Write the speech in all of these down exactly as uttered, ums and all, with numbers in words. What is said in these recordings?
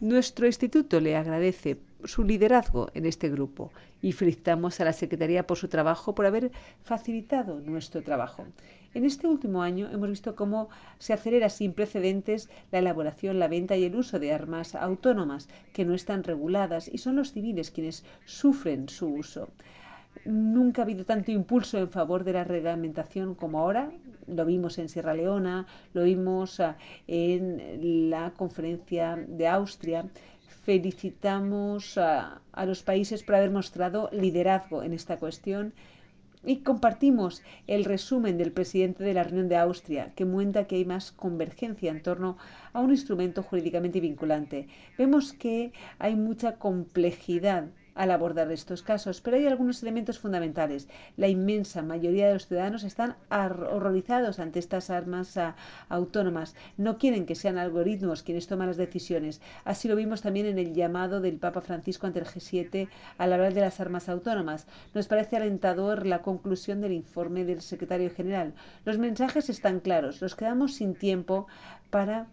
Nuestro instituto le agradece su liderazgo en este grupo y felicitamos a la Secretaría por su trabajo, por haber facilitado nuestro trabajo. En este último año hemos visto cómo se acelera sin precedentes la elaboración, la venta y el uso de armas autónomas que no están reguladas y son los civiles quienes sufren su uso. Nunca ha habido tanto impulso en favor de la reglamentación como ahora. Lo vimos en Sierra Leona, lo vimos uh, en la conferencia de Austria. Felicitamos uh, a los países por haber mostrado liderazgo en esta cuestión. Y compartimos el resumen del presidente de la reunión de Austria, que muestra que hay más convergencia en torno a un instrumento jurídicamente vinculante. Vemos que hay mucha complejidad al abordar estos casos, pero hay algunos elementos fundamentales. La inmensa mayoría de los ciudadanos están horrorizados ante estas armas uh, autónomas. No quieren que sean algoritmos quienes toman las decisiones. Así lo vimos también en el llamado del Papa Francisco ante el G siete al hablar de las armas autónomas. Nos parece alentador la conclusión del informe del secretario general. Los mensajes están claros. Nos quedamos sin tiempo para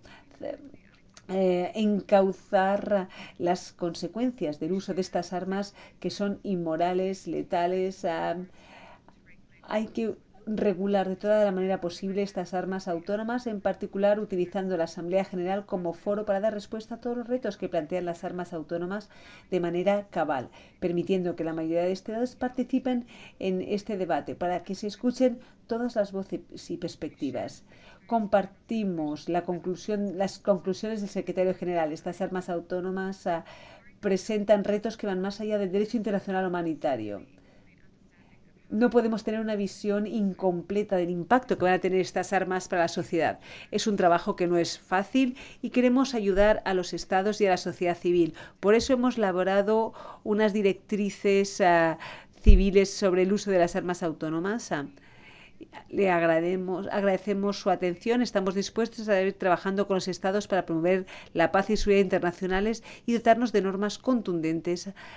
Eh, encauzar las consecuencias del uso de estas armas que son inmorales, letales. Uh, hay que regular de toda la manera posible estas armas autónomas, en particular utilizando la Asamblea General como foro para dar respuesta a todos los retos que plantean las armas autónomas de manera cabal, permitiendo que la mayoría de estados participen en este debate para que se escuchen todas las voces y perspectivas. Compartimos la conclusión, las conclusiones del secretario general. Estas armas autónomas uh, presentan retos que van más allá del derecho internacional humanitario. No podemos tener una visión incompleta del impacto que van a tener estas armas para la sociedad. Es un trabajo que no es fácil y queremos ayudar a los estados y a la sociedad civil. Por eso hemos elaborado unas directrices uh, civiles sobre el uso de las armas autónomas. Uh, Le agradecemos, agradecemos su atención. Estamos dispuestos a ir trabajando con los estados para promover la paz y seguridad internacionales y dotarnos de normas contundentes